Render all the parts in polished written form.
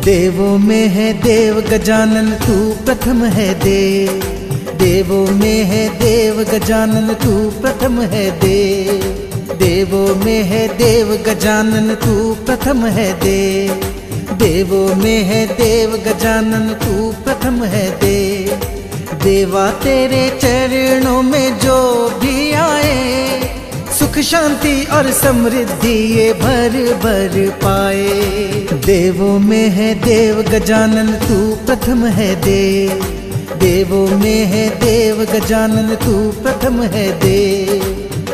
देवों में है देव गजानन तू प्रथम है देव। देवों में है देव गजानन तू प्रथम है देव। देवों में है देव गजानन तू प्रथम है देव। देवों में है देव गजानन तू प्रथम है देव। देवा तेरे चरणों में जो भी आए, सुख शांति और समृद्धि ये भर भर पाए। देवों में है देव गजानन तू प्रथम है देव। देवों में है देव गजानन तू प्रथम है देव।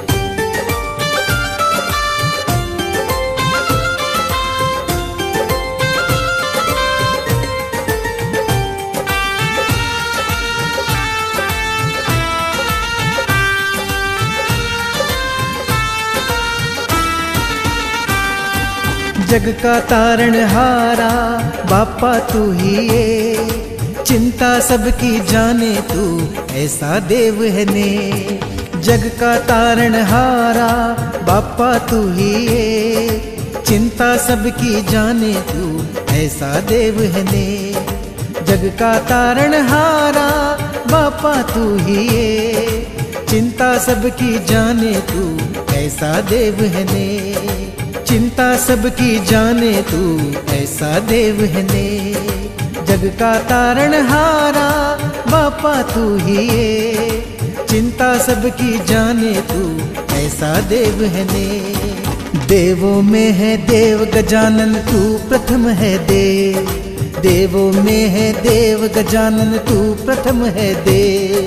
जग का तारणहारा बापा तू ही है, चिंता सबकी जाने तू ऐसा देव है ने। जग का तारणहारा बापा तू ही है, चिंता सबकी जाने तू ऐसा देव है ने। जग का तारणहारा बापा तू ही है, चिंता सबकी जाने तू ऐसा देव है ने। चिंता सबकी जाने तू ऐसा देव है ने। जग का तारणहारा बापा तू ही है, चिंता सबकी जाने तू ऐसा देव है ने। देवों में है देव गजानन तू प्रथम है देव। देवों में है देव गजानन तू प्रथम है देव।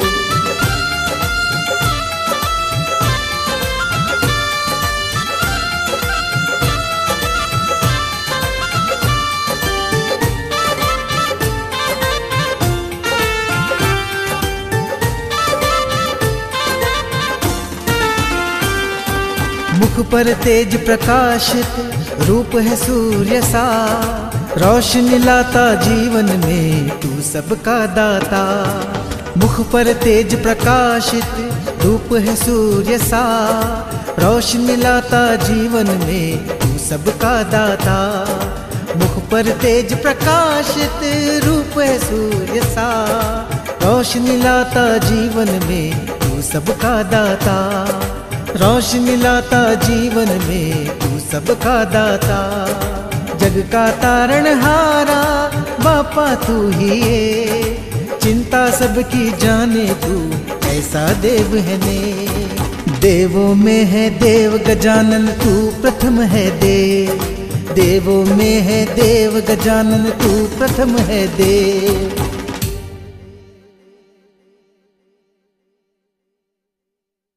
मुख पर तेज प्रकाशित रूप है सूर्य सा, रोशनी लाता जीवन में तू सबका दाता। मुख पर तेज प्रकाशित रूप है सूर्य सा, रोशनी लाता जीवन में तू सबका दाता। मुख पर तेज प्रकाशित रूप है सूर्य सा, रोशनी लाता जीवन में तू सबका दाता। रोशनी लाता जीवन में तू सबका दाता। जग का तारणहारा बापा तू ही है, चिंता सबकी जाने तू ऐसा देव है ने। देवों में है देव गजानन तू प्रथम है देव। देवों में है देव गजानन तू प्रथम है देव।